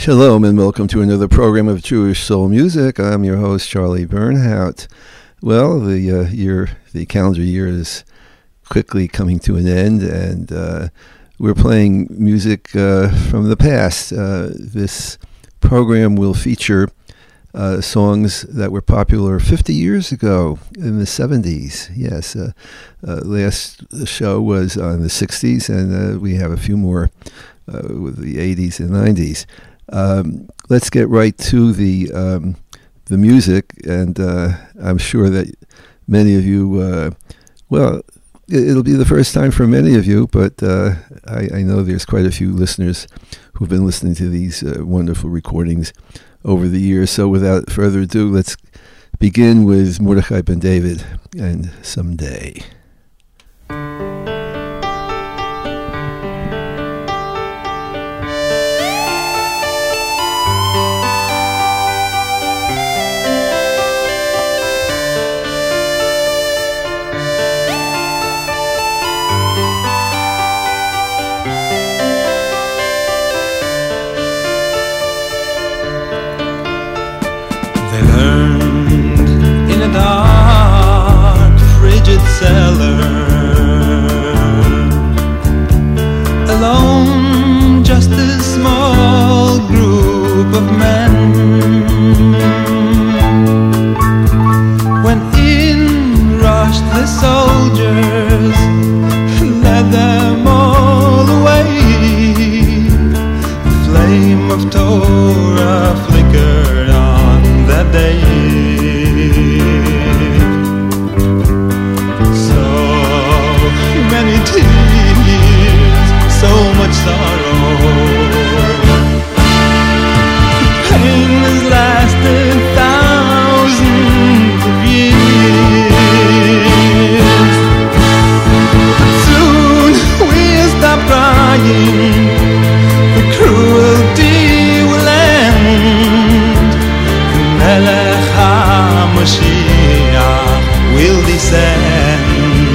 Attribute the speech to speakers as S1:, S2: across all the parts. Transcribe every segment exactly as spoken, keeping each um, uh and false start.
S1: Shalom and welcome to another program of Jewish Soul Music. I'm your host, Charlie Bernhout. Well, the uh, year, the calendar year is quickly coming to an end, and uh, we're playing music uh, from the past. Uh, this program will feature uh, songs that were popular fifty years ago in the seventies. Yes, uh, uh, last show was on the sixties, and uh, we have a few more uh, with the eighties and nineties. Um, let's get right to the um, the music, and uh, I'm sure that many of you, uh, well, it, it'll be the first time for many of you, but uh, I, I know there's quite a few listeners who've been listening to these uh, wonderful recordings over the years. So without further ado, let's begin with Mordechai Ben David and Someday.
S2: Dark, frigid cellar, alone, just a small group of men. When in rushed the soldiers, led them all away. The flame of Torah flickered on that day. So much sorrow. Pain has lasted thousands of years, but soon we'll stop crying. The cruelty will end. The Melech HaMashiach will descend.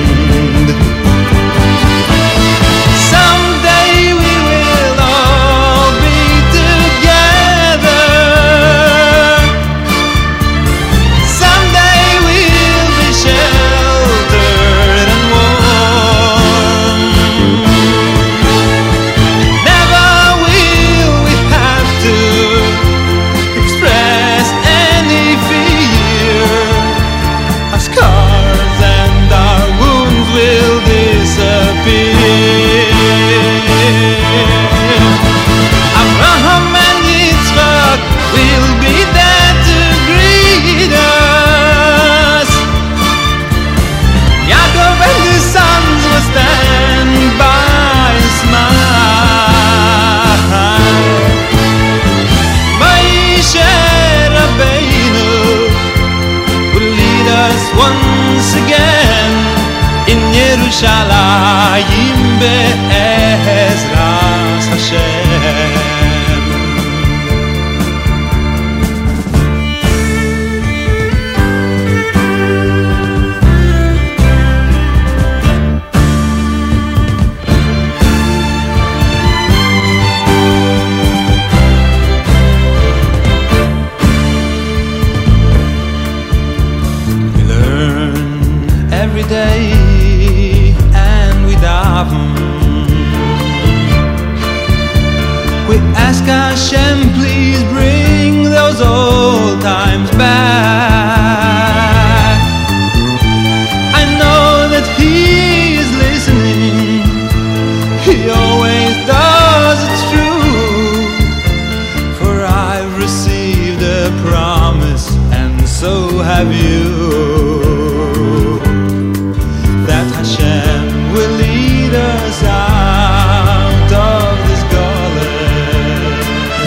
S2: Once again in Yerushalayim be'ezras Hashem. Every day, and we daven. We ask Hashem, please bring those old times back. I know that He is listening. He always does, it's true. For I've received a promise, and so have you. Hashem will lead us out of this gullet.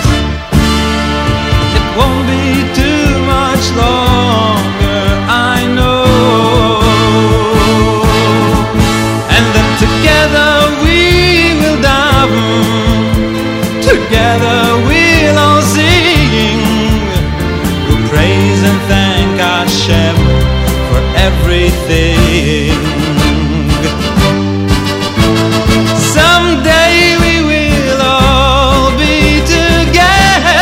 S2: It won't be too much longer, I know. And then together we will daven, together we'll all sing. We'll praise and thank Hashem for everything. Someday we will all be together.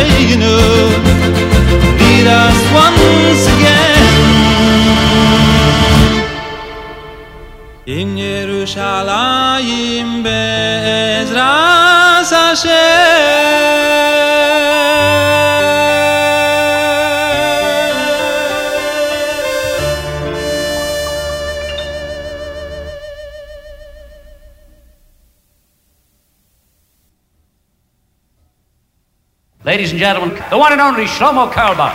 S2: Aleinu, lead us once again. In Yerushalayim be'ezras Hashem.
S3: Ladies and gentlemen, the one and only Shlomo Carlebach.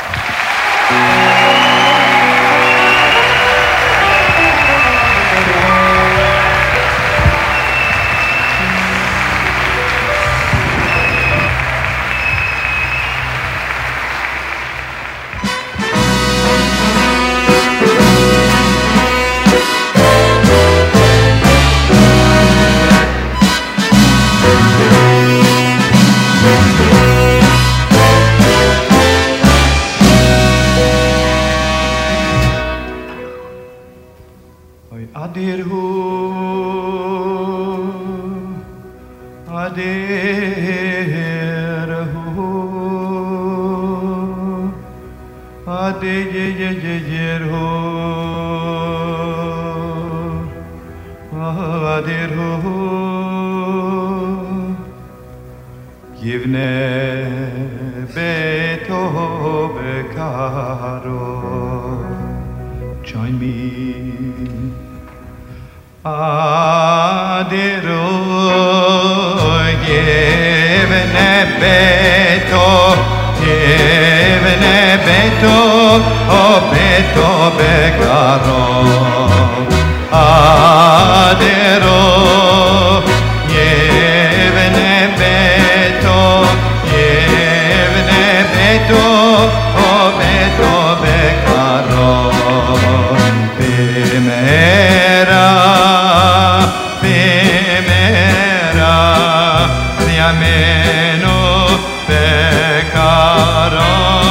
S2: Adir hu, adir hu, adir hu, adir hu, Yivne beto bekaro, join me. Adiro yevne beto, yevne beto, o beto bekaro. Adiro yevne beto, yevne beto, o beto bekaro. Bimera. Ameno pecaro,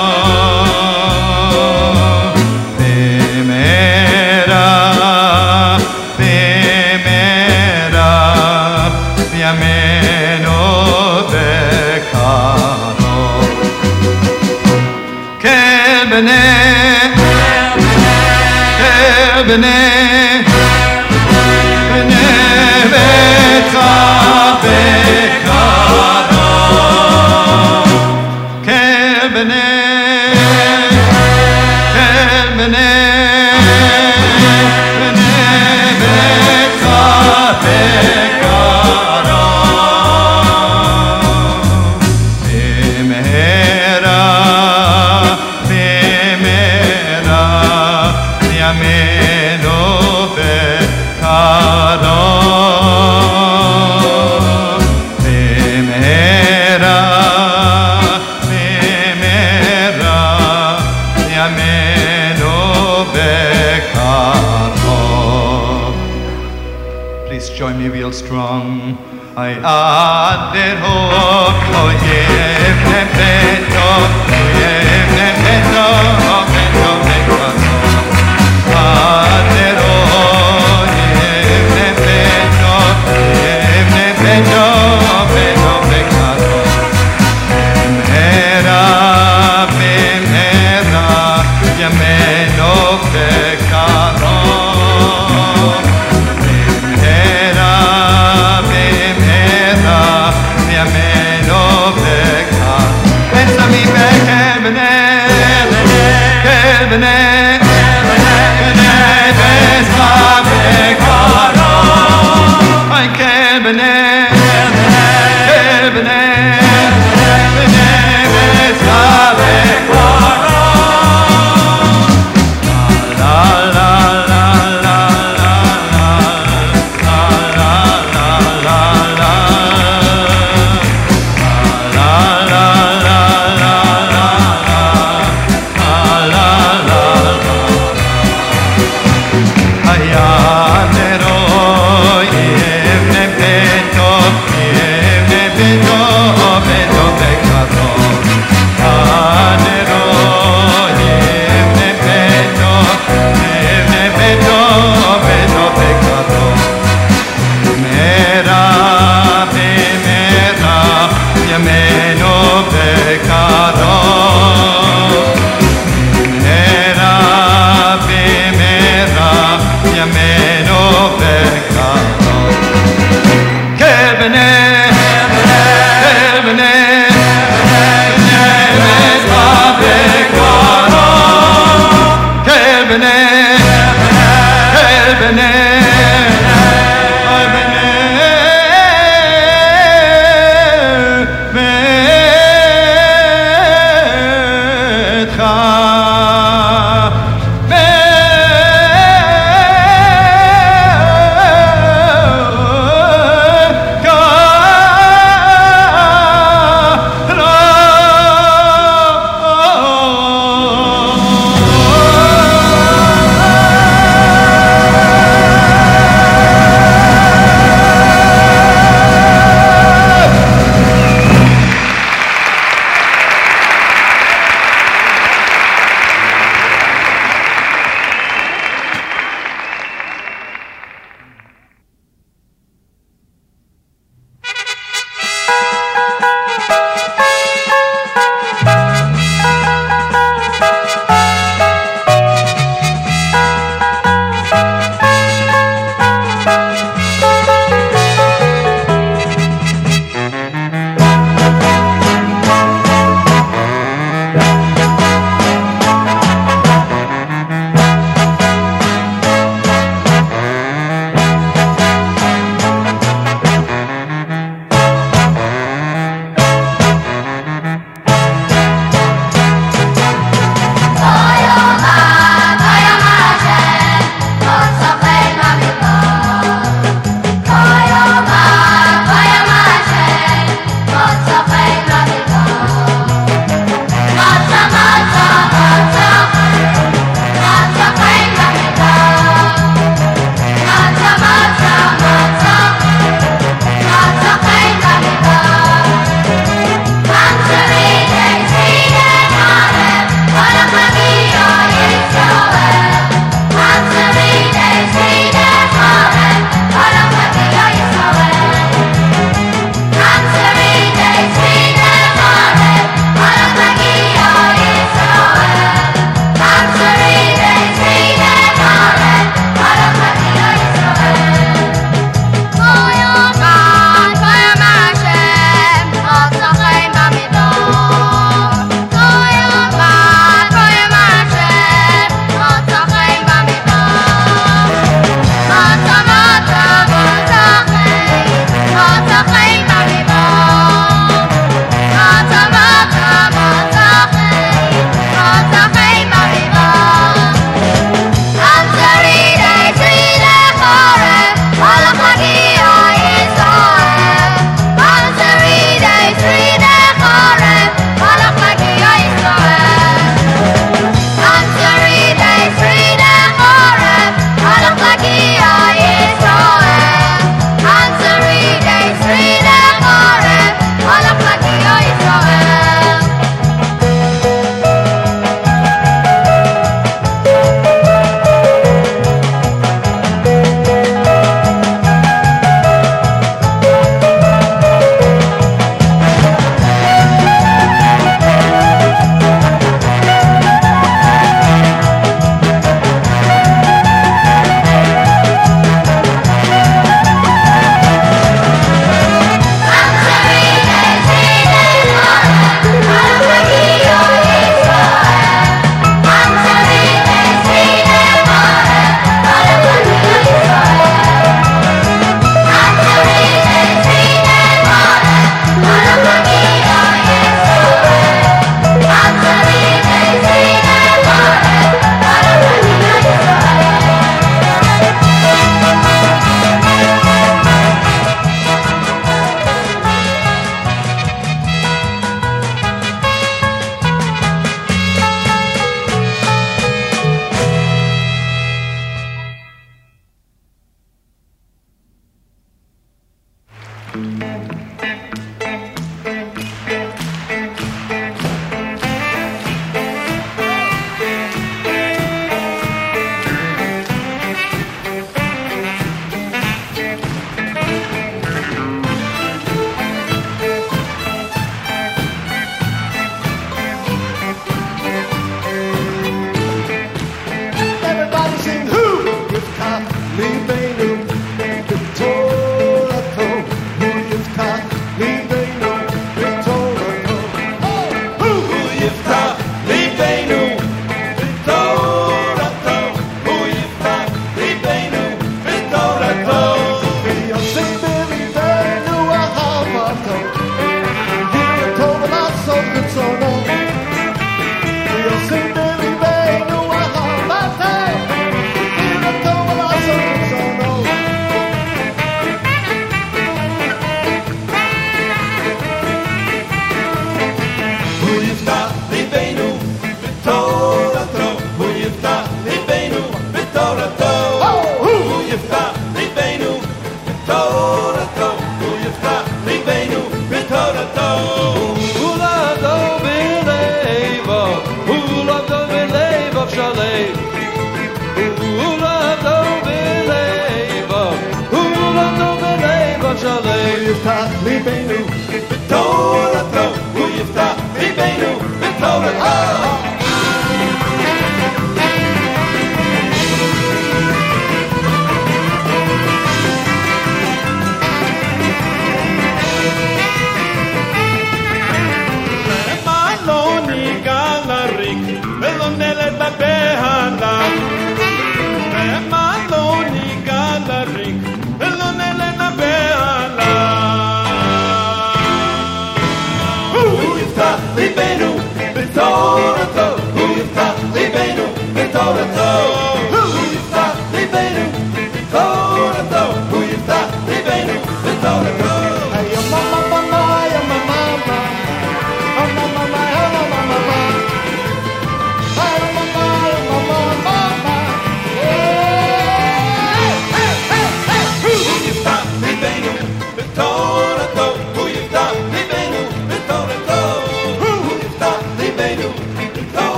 S2: primera, primera, ameno pecaro. Que bene, que bene, bene beta pecaro. Kelbene, kelbene, bene beta pecaro. Primera, primera, ameno pecaro. Please join me real strong. I added hope, oh yeah, beto, oh yeah, beto, oh beto, beto. Added oh yeah, beto, yeah, beto, beto, beto. Bimera, bimera, yameno pecado. Bimera, bimera, yameno pecado.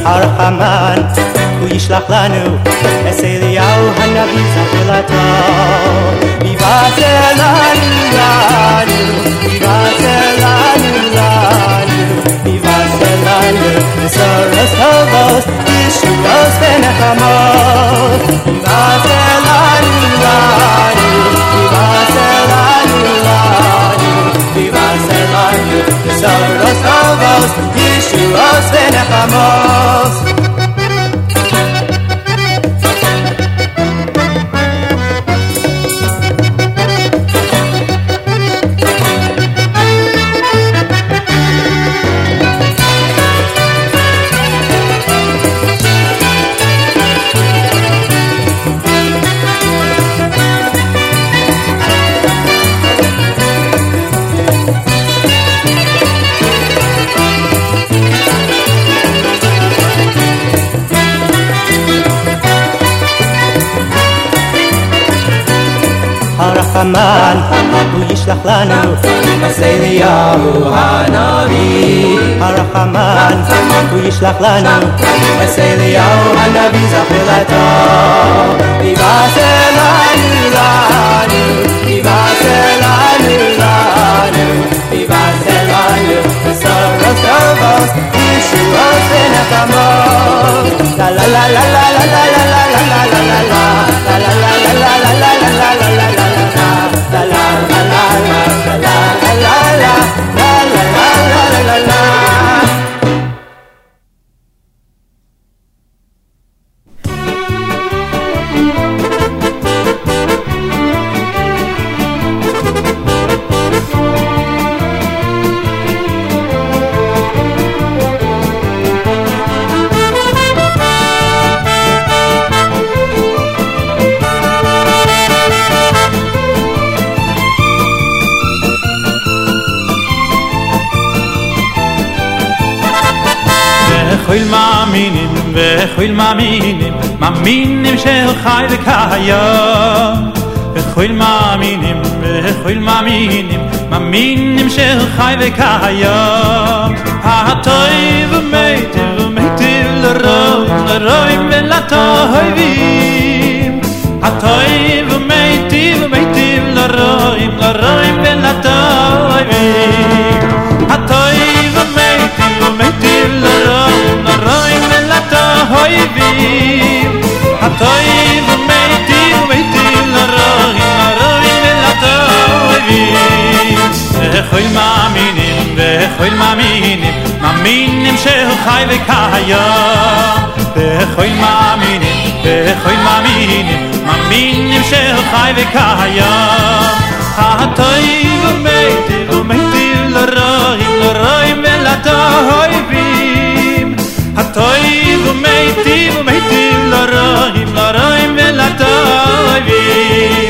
S4: הרחמן הוא ישלח לנו את אליהו הנביא זכרתו ויבשר לנו לנו ויבשר לנו לנו ויבשר לנו בשורות טובות ישועות ונחמות ויבשר לנו לנו ויבשר לנו לנו ויבשר לנו בשורות טובות ישועות ונחמות הרחמן הוא ישלח לנו את אליהו הנביא הרחמן הוא ישלח לנו את אליהו הנביא זכרתו ויבשר לנו לנו ויבשר לנו לנו ויבשר לנו בשורות טובות ישועות ונחמות לה לה לה לה לה לה לה לה לה לה לה לה לה לה לה לה לה לה La la la la la la la la la la la la la la la
S5: Chol maminim ve chol maminim maminim shel chay ve kayam ve chol maminim ve chol maminim maminim shel chay ve kayam ha toy ve meite ve meite le roim le roim ve la toyvim ha toy ve meite ve meite le roim le roim ve la toyvim ha toy ve meite ve meite le roim Roim la toyvim Hatoyv meitiv meitiv la roim la roim la toyvim Echol maminim vechol maminim maminim shel chay ve kayam Echol maminim vechol maminim maminim shel chay ve kayam Hatoyv meitiv meitiv la roim la roim la toyvim Hatoyv meitiv meitiv la roim la roim la toyvim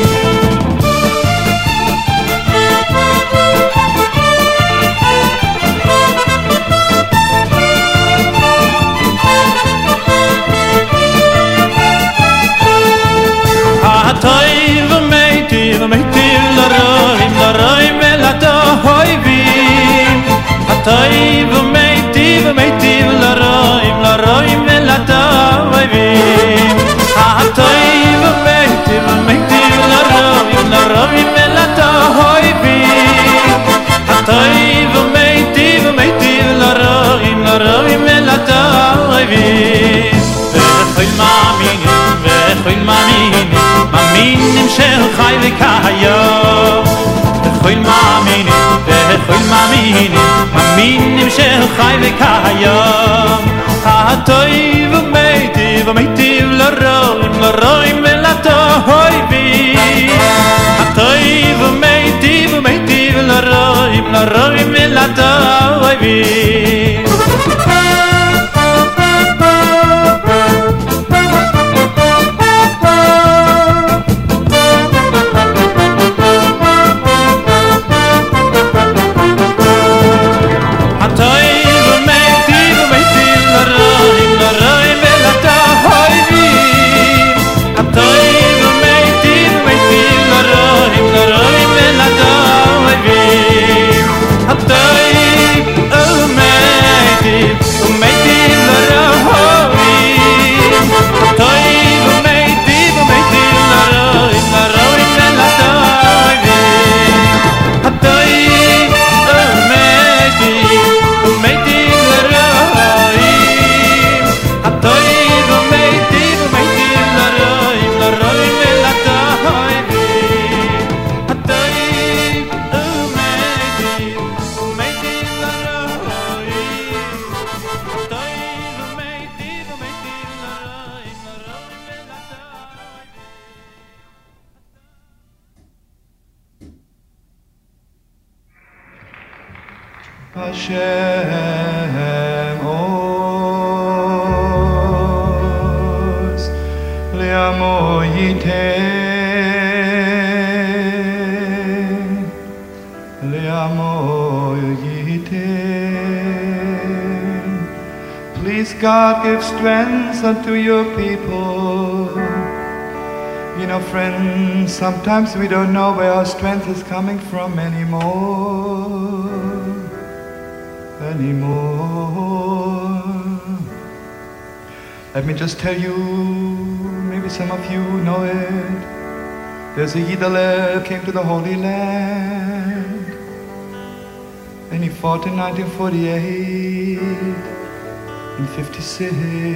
S5: Hatoyv meitiv meitiv la roim la roim la toyvim Hatoyv meitiv meitiv la roim la roim la toyvim Hatoyv meitiv meitiv la roim la roim la toyvim Hatoyv meitiv meitiv la roim la roim la toyvim Vechol maminim vechol maminim maminim shel chay ve kayam Vechol maminim vechol maminim maminim shel chay ve kayam Hatoyv meitiv meitiv la roim la roim la toyvim Hatoyv meitiv meitiv la roim la roim la toyvim Hatoyv meitiv meitiv la roim
S2: Hashem Oz Le'amo Yiteh Le'amo Yiteh. Please God, give strength unto your people. You know, friends, sometimes we don't know where our strength is coming from anymore. Anymore. Let me just tell you, maybe some of you know it. There's a Yidale who came to the Holy Land, and he fought in nineteen forty-eight, in fifty-six,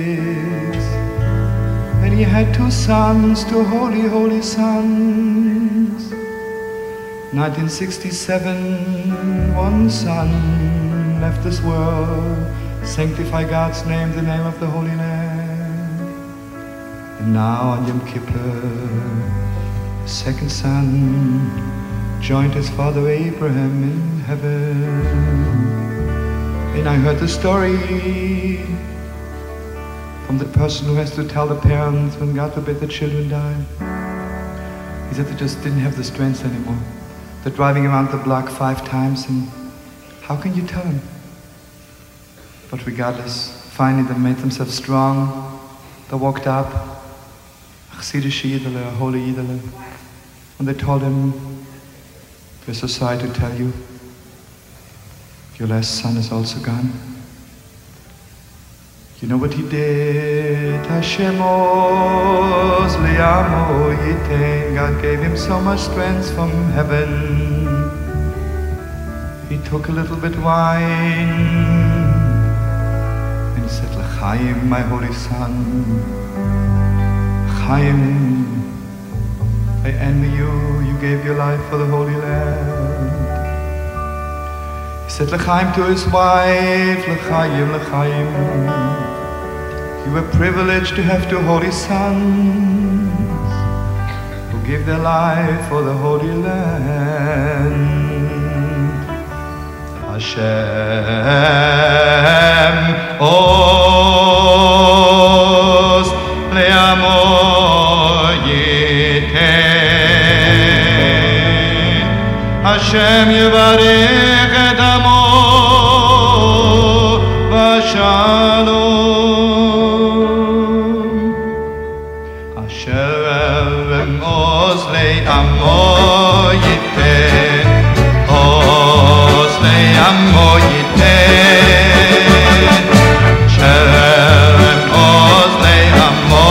S2: and he had two sons, two holy, holy sons. nineteen sixty-seven, one son left this world, sanctify God's name, the name of the Holy Land. And now on Yom Kippur, the second son joined his father Abraham in heaven. And I heard the story from the person who has to tell the parents when God forbid the children die. He said they just didn't have the strength anymore. They're driving around the block five times, and how can you tell them? But regardless, finally they made themselves strong. They walked up, a Chassidish Yidele, a holy Yidele, and they told him, we're so sorry to tell you, your last son is also gone. You know what he did? Hashem Oz Le'amo Yiteh. God gave him so much strength from heaven. He took a little bit wine and said, L'chaim, my holy son, Chaim, I envy you, you gave your life for the Holy Land. He said L'chaim to his wife, L'chaim, L'chaim, you were privileged to have two holy sons who gave their life for the Holy Land. Hashem Oz Le'amo Yiteh. Hashem Yevarech et Amo V'Shalom. Hashem Oz Le'amo Yiteh. Oz Le'amo Yiteh. Hashem Oz Le'amo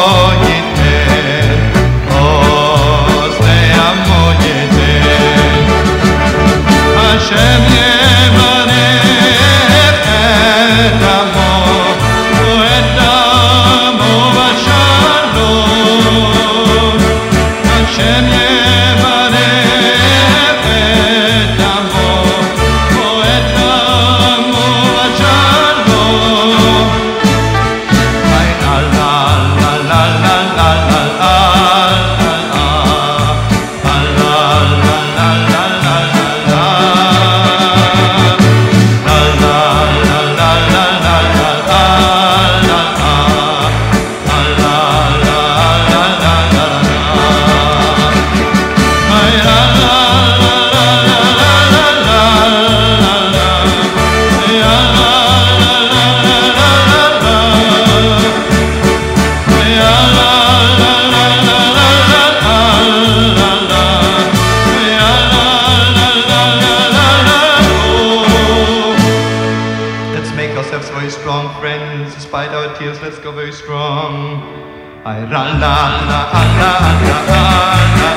S2: Yiteh. Oz Le'amo Yiteh. Hashem Yevarech et Amo et Amo V'Shalom. Hashem Yevarech et Amo et Amo V'Shalom. Ay la la la la la la la la la la la la la la. Let's make ourselves very strong, friends. Despite our tears, let's go very strong. Ay, la, la, la, la, la, la, la, la,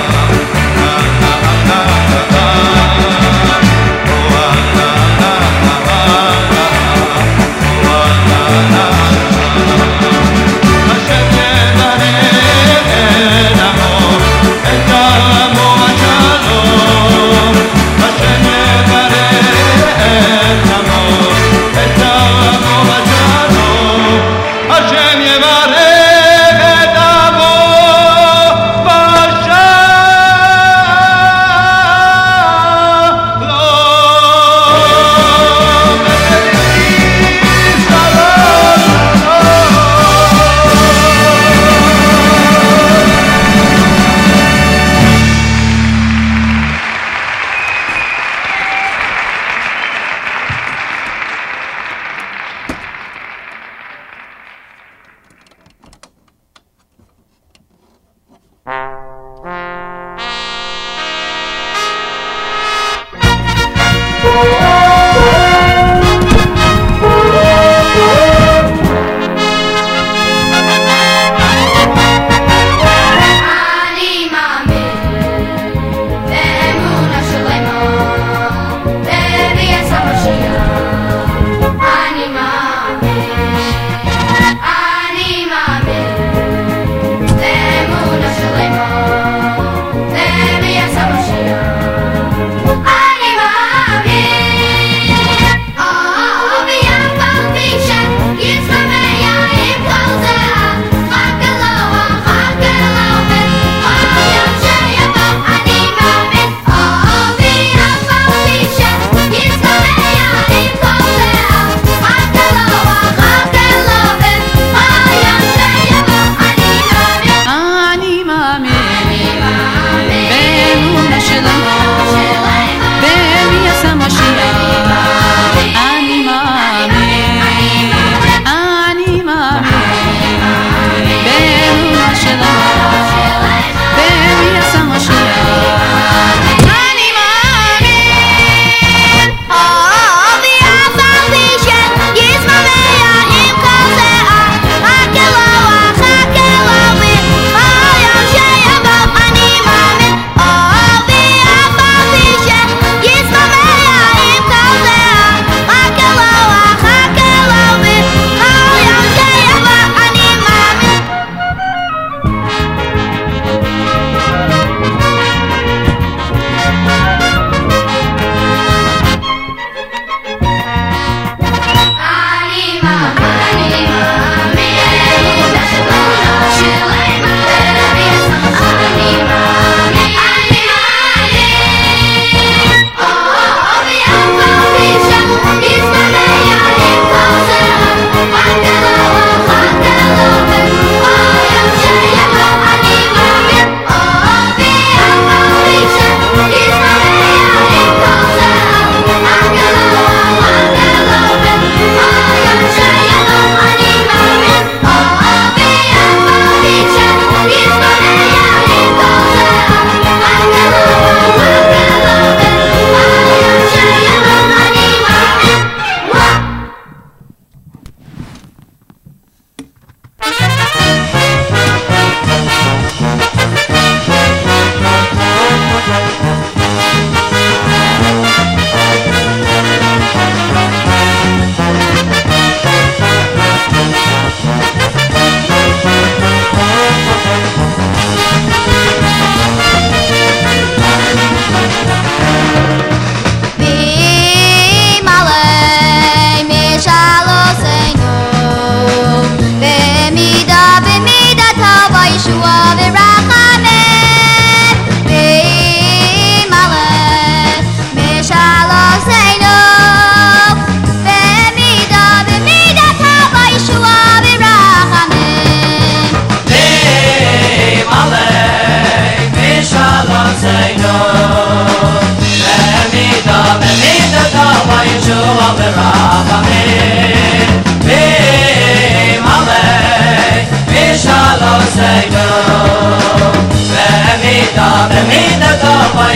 S2: Hashem Yevarech et Amo V'Shalom.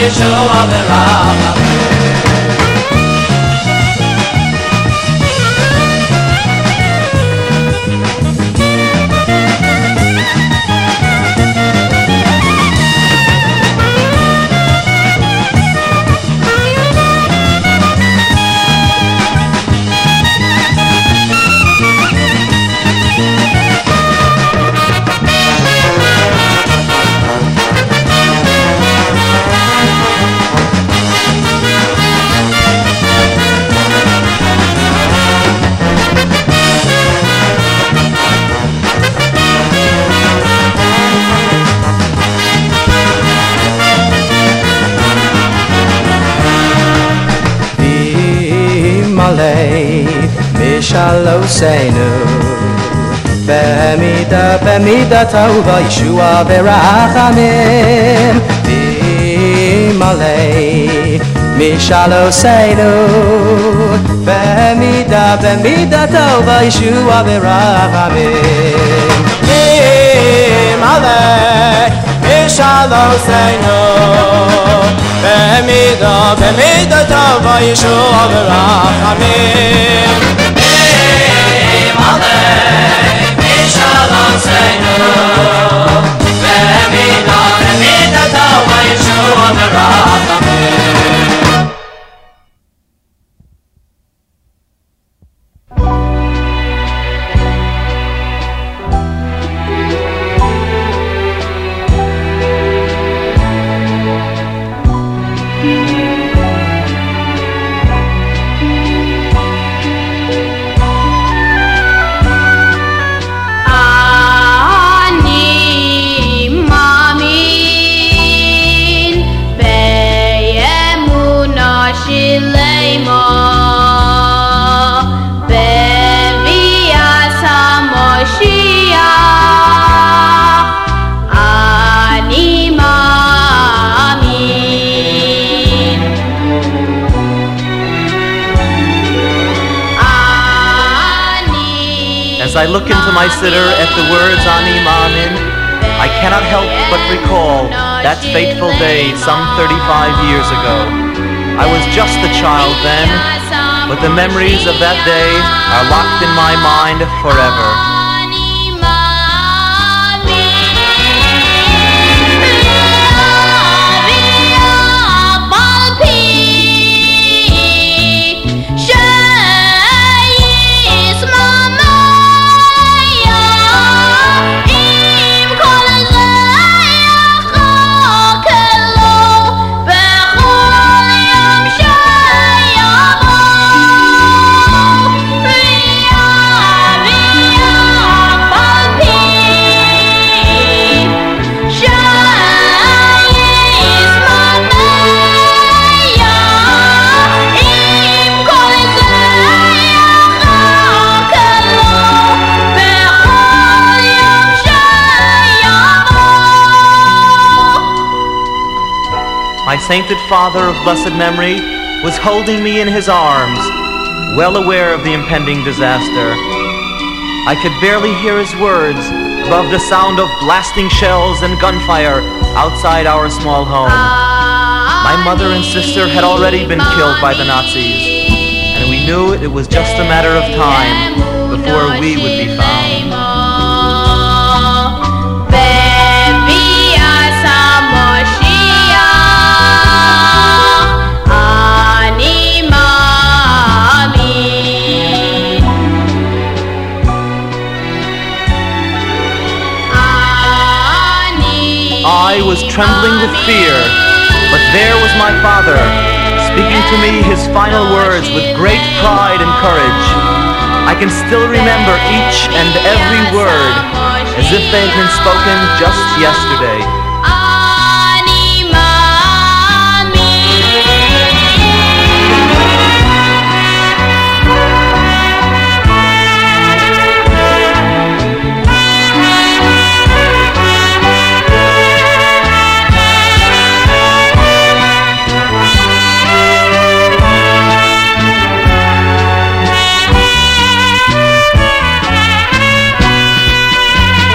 S4: Yeshua Berachamim. Mishaloseinu B'mida b'mida tova Yeshua Berachamim B'malei Mishaloseinu B'mida b'mida tova Yeshua Berachamim B'malei Mishaloseinu B'mida b'mida tova Yeshua Berachamim
S6: As I look into my siddur at the words Ani Ma'amin, I cannot help but recall that fateful day some thirty-five years ago. I was just a child then, but the memories of that day are locked in my mind forever. My sainted father of blessed memory was holding me in his arms, well aware of the impending disaster. I could barely hear his words above the sound of blasting shells and gunfire outside our small home. My mother and sister had already been killed by the Nazis, and we knew it was just a matter of time before we would be found. I was trembling with fear, but there was my father, speaking to me his final words with great pride and courage. I can still remember each and every word, as if they had been spoken just yesterday.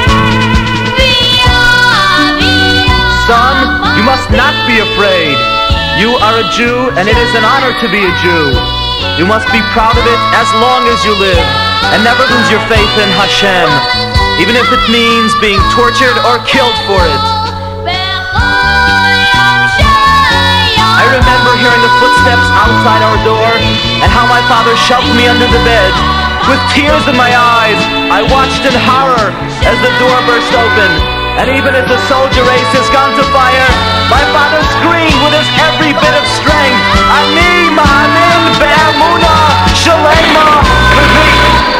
S6: Son, you must not be afraid. You are a Jew, and it is an honor to be a Jew. You must be proud of it as long as you live, and never lose your faith in Hashem, even if it means being tortured or killed for it. I remember hearing the footsteps outside our door, and how my father shoved me under the bed. With tears in my eyes, I watched in horror as the door burst open. And even as the soldier raised his gun to fire, my father screamed with his every bit of strength, Ani ma'amin be'emunah shalema v'vi.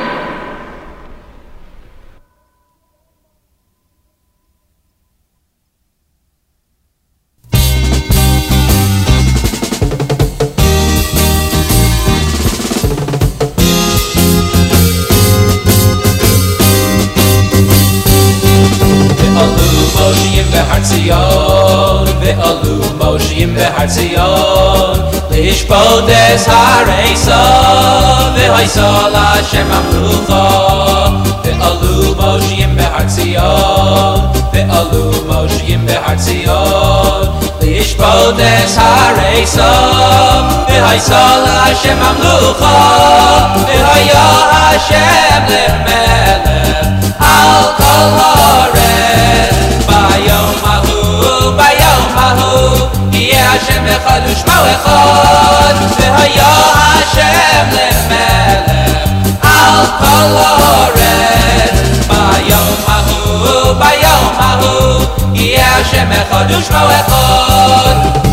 S7: Ve'alu Moshim beHar Lishpodes Hareisa Ve'haisal Hashem Amlucha Ve'alu Moshim beHar Ve'alu Moshim beHar Lishpodes Hareisa Ve'haisal Hashem Amlucha Ve'haya Hashem Lemelech Al Kol Haaretz Bayom Hahu, Bayom Hahu, Yeh Hashem Echad U'Shmo Echad, V'haya Hashem Lemelech Al Kol Haaretz. Bayom Hahu, Bayom Hahu, Yeh Hashem Echad U'Shmo Echad.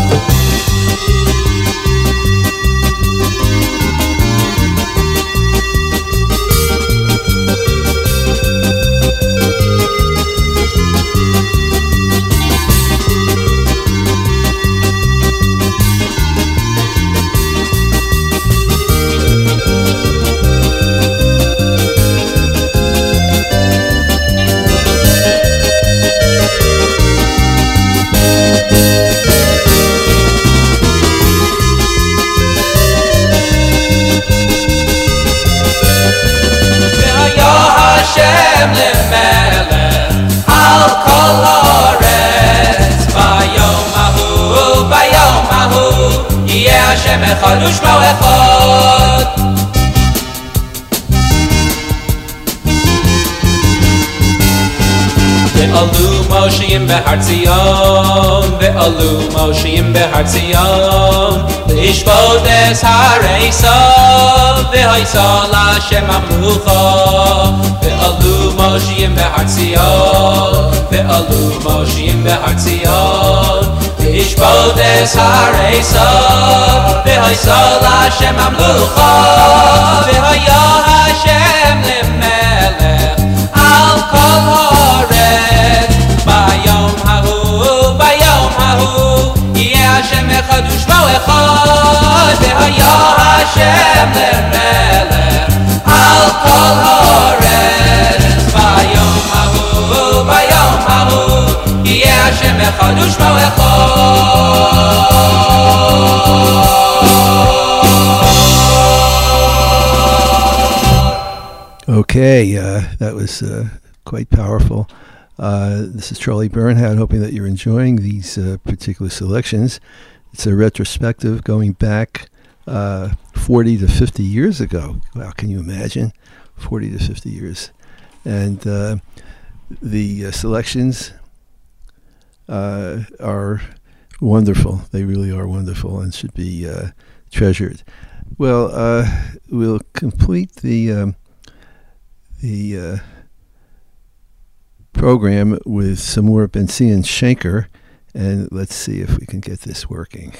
S7: Hashem lemelech al kol haaretz. Bayom hahu, bayom hahu, Yeh Hashem echad u'shmo echad. Ve'alu Moshim beHar Tzion, Ve'alu Moshim beHar Tzion, Lishpodes Hareisa, Ve'haisal Hashem Amlucha. Ve'alu Moshim beHar Tzion, Ve'alu Moshim beHar Tzion, Lishpodes Hareisa, Ve'haisal Hashem Amlucha. Ve'haya Hashem Lemelech Al Kol Haaretz. Bayom Hahu, Bayom Hahu, Yeh Hashem Echad U'Shmo Echad, V'haya Hashem Lemelech Al Kol Haaretz. Bayom Hahu, Bayom Hahu, Yeh Hashem Echad U'Shmo Echad.
S1: Okay, uh, that was uh, quite powerful. Uh, this is Charlie Bernhardt, hoping that you're enjoying these uh, particular selections. It's a retrospective going back uh, forty to fifty years ago. Wow, can you imagine? forty to fifty years. And uh, the uh, selections uh, are wonderful. They really are wonderful and should be uh, treasured. Well, uh, we'll complete the... Um, the uh, program with some more Benzion Schenker, and let's see if we can get this working.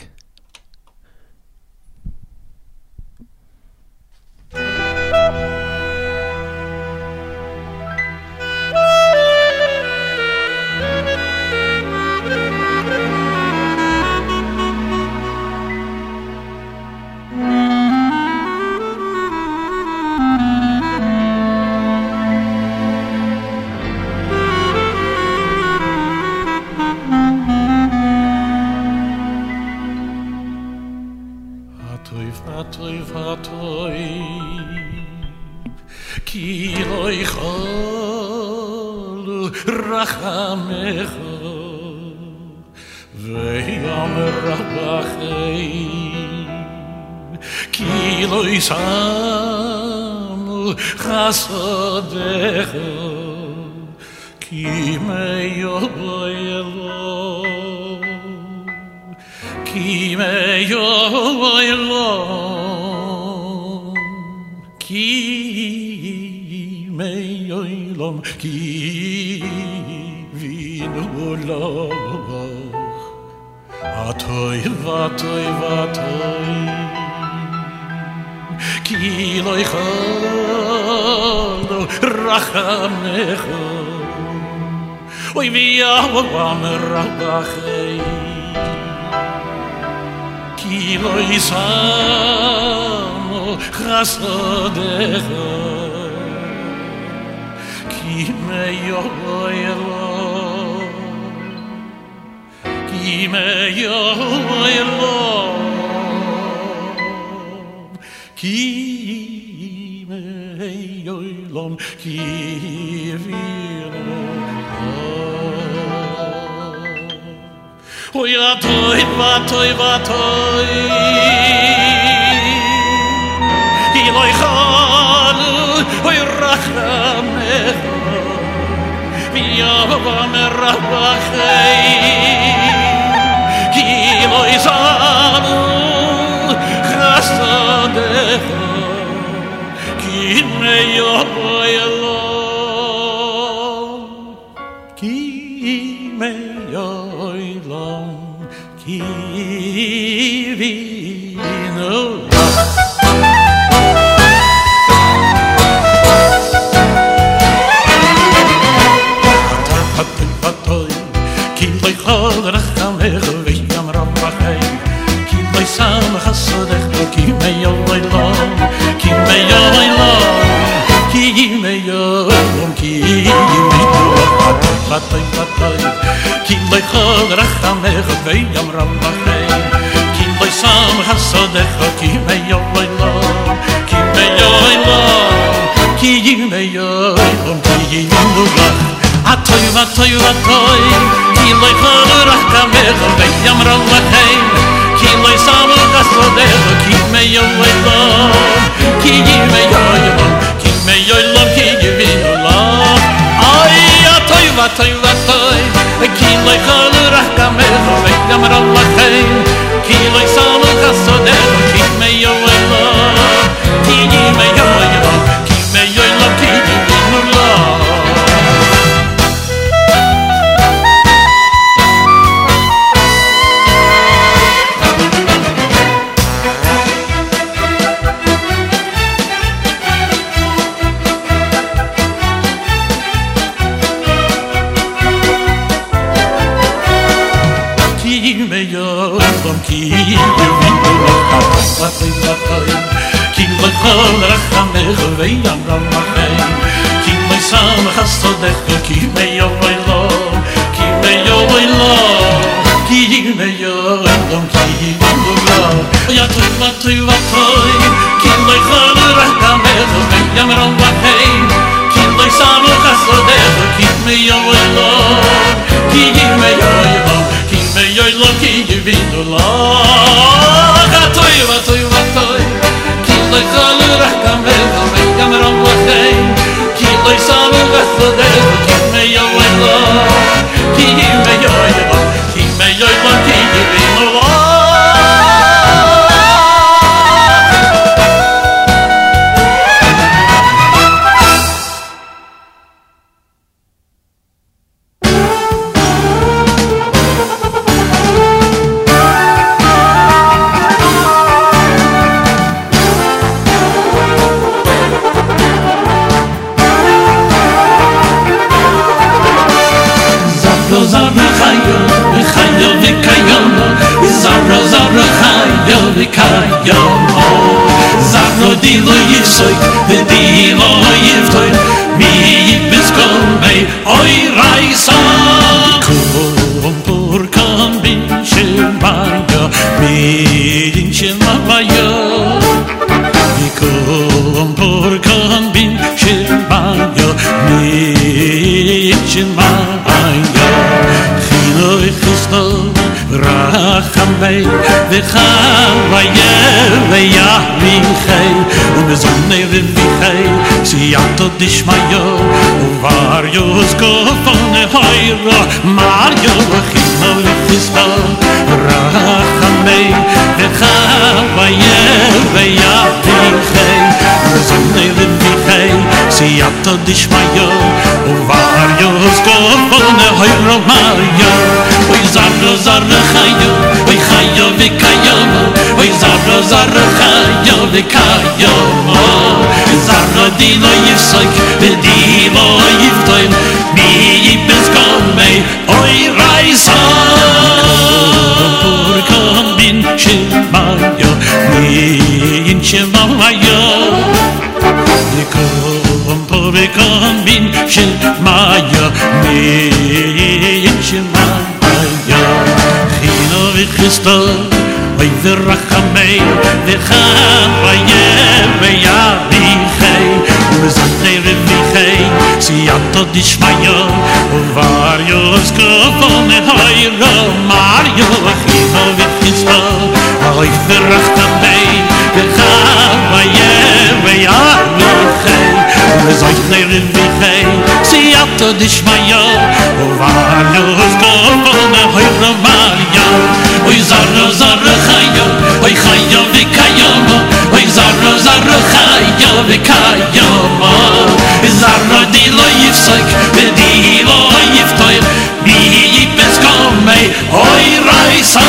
S8: Rachamecha ve'yom כי לא ישם חסדך כי מיילו כי מיילו כי מיילו כי וינו לך atoy vatoy vatoy ki lo ikhol rachamecho oy vi avam rabachei ki lo isam chasadecho ki meyoyelo ki meyoyelo ki meyoyelo ki vino oy atoy vatoy vatoy ki loy khol oy rachamecho vi avam rabachei ki loy zam chasadecho ki meyoyelo ki meyoyelo ki vino ki loy khol rachamecho vi avam rabachei ki loy sam chasadecho ki meyoyelo ki meyoyelo ki meyoyelo ki meyoyelo vatoy vatoy ki loy khol rachamecho vi avam rabachei ki loy sam chasadecho ki meyoyelo ki meyoyelo ki meyoyelo ki meyoyelo atoy vatoy vatoy ki loy khol rachamecho vi avam rabachei ki loy sam chasadecho ki meyoyelo ki meyoyelo ki meyoyelo ki meyoyelo ay atoy vatoy vatoy ki loy khol rachamecho vi avam rabachei ki loy sam chasadecho ki meyoyelo ki meyoyelo ki meyoyelo ki meyoyelo ki vatoy vatoy ki loy khol rachamecho vi avam rabachei ki loy sam chasadecho ki meyoyelo ki meyoyelo ki meyoyelo ki meyoyelo atoy vatoy vatoy ki loy khol rachamecho vi avam rabachei ki loy sam chasadecho ki meyoyelo ki meyoyelo ki meyoyelo ki meyoyelo atoy vatoy vatoy ki loy khol rachamecho vi avam rabachei ki loy sam chasadecho ki meyoyelo ki meyoyelo ki meyoyelo ki meyoyelo Zavro di lo yisoy, di lo yiftoy, mi yibis kolmei, oy raisa. Kum pur kam bin shemaya, bin shemaya. Kum pur kam bin shemaya, bin shemaya. Chilo chisto racha Sonne Revichei, Siato Dishmayo, Varios Gofone Hoira, Mario Chino Lefista, Rachamei, Vechavaye, Veyatichei, Sonne Revichei, Siato Dishmayo, Varios Gofone Hoira, Mario, Oy Zarro Zarro Chayo, Oy Chayo Vikayo, Oy Zarro Zarro Chayo Vikayo, Zarro Dino Yifsoik, Dino Yiftoim, Mi Yipes Gomei, Oy Raisa, Purkam Shemayo, Mi in Shemayo, Nikom Purkam Bin Shemayo, Mi in Shemayo, Chino Vichisto, Oy Virachamei, Vichavaye, Veyarichei, Mezanei Revichei, Siato Dishmayo, Varios Gofone Hoiro, Mario Achino Vichisto, Oy Virachamei, Vichavaye, Veyarichei, Mezanei Revichei, Siato Dishmayo, Varios Gofone Hoiro, Mario, Oy Zarro Zarro Chayo, Oy Chayo Vikayomo, Oy Zarro Zarro Chayo Vikayomo, Zarro Dilo Yifsoik, Dilo Yiftoim, Mi Yipes Gomei, Oy Raisa.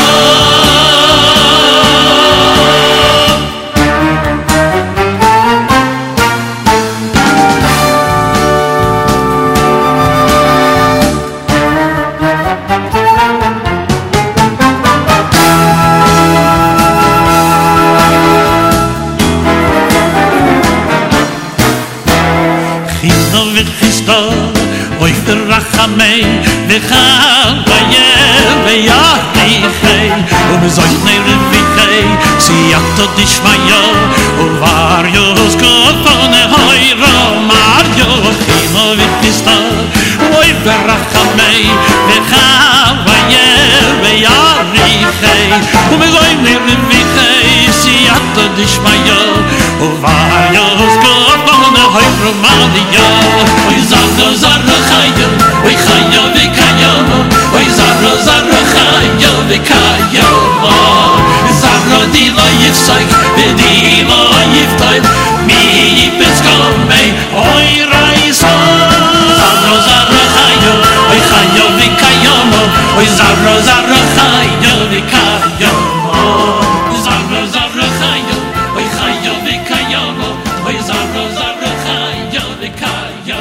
S8: Oy Rachamei, Vechavaye, Veyarichei, Umzoyne Revichei, Siato Dishmayo, Varios Gofone Hoiro, Mario Chino Vichista, Oy Rachamei, Vechavaye, Veyarichei, Umzoyne Revichei, Siato Dishmayo, Varios Gofone Hoiro, Mario, Oy Zarro Zarro Chayo, Oy Chayo Vikayo, Oy Zarro Zarro Chayo Vikayo, Zarro Dilo Yifsoik, Dilo Yiftoim, Mi Yipes Gomei, Oy Raisa. Zarro Zarro Chayo, Oy Chayo Vikayo, Oy Zarro Zarro Chayo Vikayo, Zarro Zarro Chayo, Oy Chayo Vikayo, Oy Zarro Zarro Chayo Vikayo.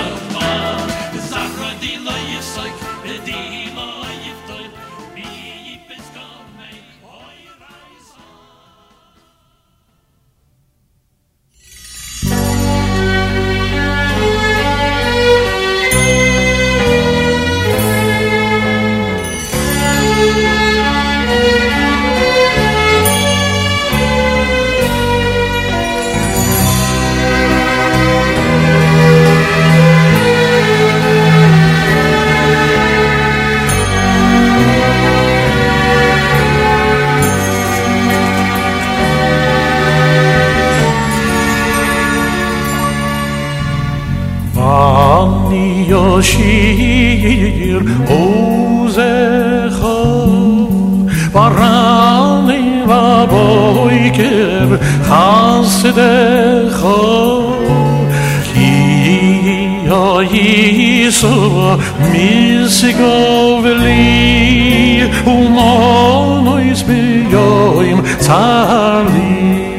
S8: Yoshir Ozecha Barani Vaboiker Chasedecha Ki Yisua Misigoveli Umonois Biyoim Tzali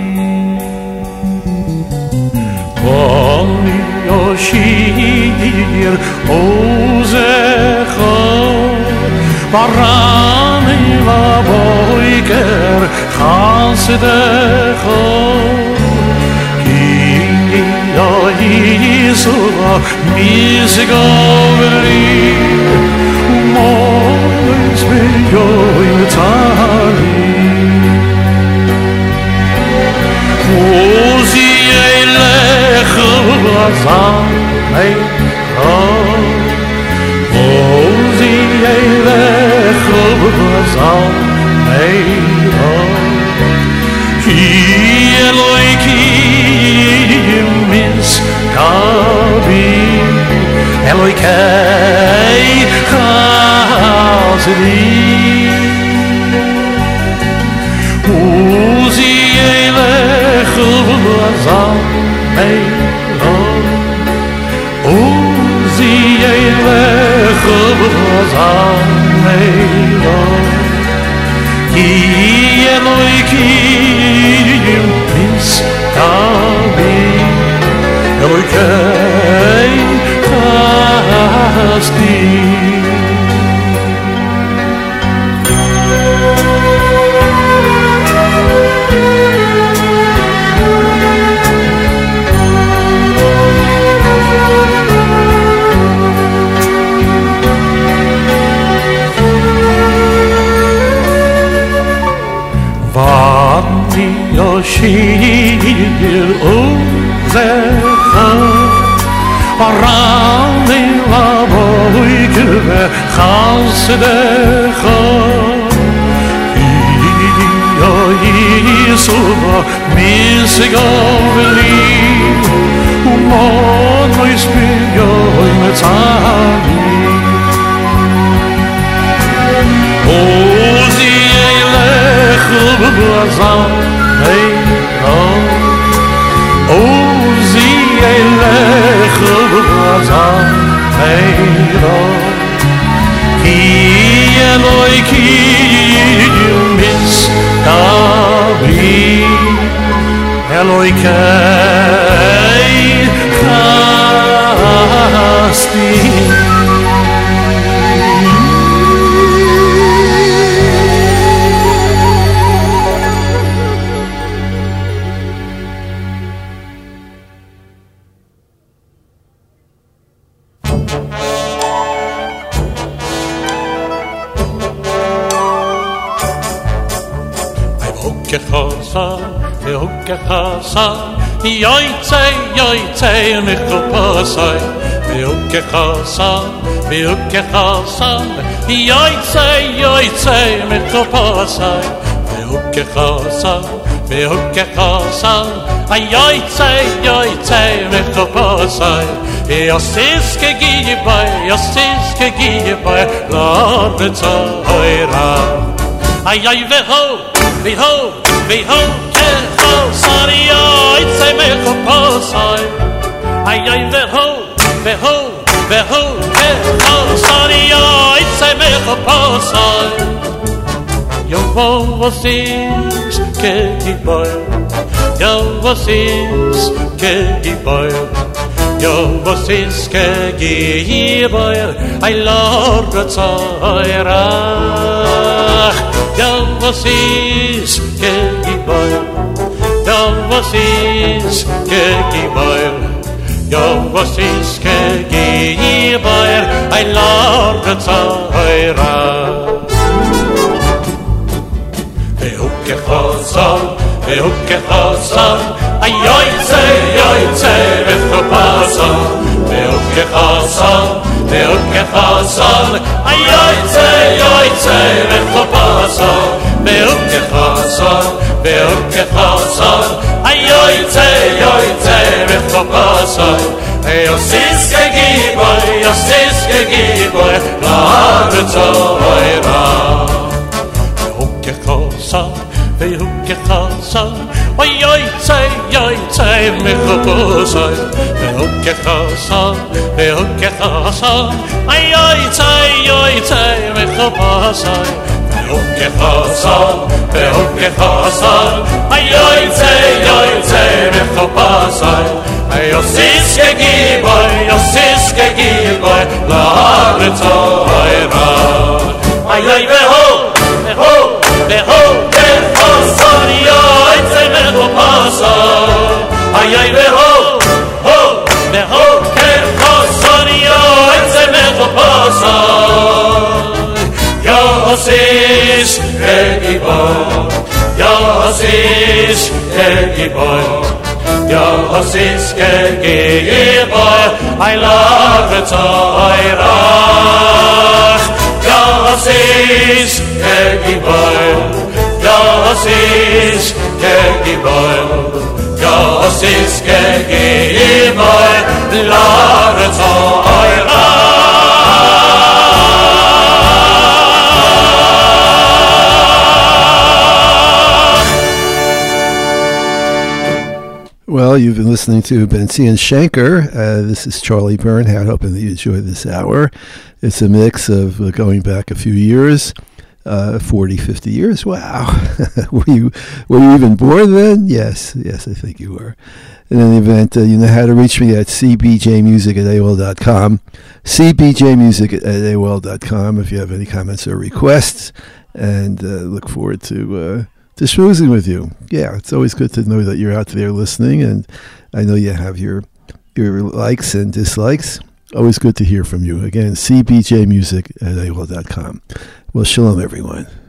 S8: Boni Yoshir Ozecha Barani Vaboiker Chasedecha Ki Yisua Misigoveli Umonois Biyoim Tzali Ozi Eilecha Azamei Ozi Eilecha Azamei Ki Eloikim Elokai Chazri Uzi Elech Azam Meiro Uzi Elech Azam Meiro Ki Elokim Pis Kavi Elokai Chazri Yoshir Uzecha Arani Laboike Chasdecha Yo Yisuva Misgovli Umon Moispio Imetzani Ozi Elech Blazan Meiro Ozi Elech Blazan Meiro Ki Elokim Miskavi Elokai Chasti Yoitze, yoitze, michopasai Beukechasam, beukechasam Yoitze, yoitze, michopasai Beukechasam, beukechasam Yoitze, yoitze, michopasai Yosiske gibai, yosiske gibai Labetza oira Ay, ay, veho, veho, veho Sorry, it's a make up outside. I ain't the hoe, the hoe, the hoe, oh, sorry, it's a make up outside. Your phone was six, Katy boy. Your was six, Katy boy. Your was six, Katy boy. I love the Tzaira. Your was six, Katy boy. Jag var sist gegibar Jag var sist gegibar I love the Tzaira Behukke Chazal Behukke Chazal Ay yoitze, yoitze Behukke Chazal Behukke Chazal Behukke Chazal Ay yoitze, yoitze Behukke Chazal Behukke Chazal Behukke Chazal Ay yoitze, yoitze Behukke Chazal Yosiske giboy, yosiske giboy La'aretz ha'oira Behukke Chazal Behukke Chazal Ay yoitze, yoitze Behukke Chazal Behukke Chazal Behukke Chazal Ay yoitze, yoitze Behukke Chazal Behukke Chazal Behukke Chazal Ay yoitze, yoitze Behukke Chazal Ay yosiske giboy, yosiske giboy La'aretz ha'oira Ay ay beho, beho, beho Chazal yoitze Behukke Chazal Ay ay beho, ho, beho Chazal yoitze Behukke Chazal Yosis Egiboy Yosis Egiboy Yosis Egiboy I love the Tzaira Yosis Egiboy Yosis Egiboy Yosis Egiboy Love the Tzaira
S1: Well, you've been listening to Bentzi and Schenker. Uh, this is Charlie Bernhardt, hoping that you enjoy this hour. It's a mix of uh, going back a few years, uh, forty, fifty years. Wow. were you were you even born then? Yes, yes, I think you were. In any event, uh, you know how to reach me at c b j music at a o l dot com, c b j music at a o l dot com if you have any comments or requests, and uh, look forward to... Uh, to schmoozing with you. Yeah, it's always good to know that you're out there listening, and I know you have your your likes and dislikes. Always good to hear from you. Again, c b j music at a o l dot com. Well, shalom, everyone.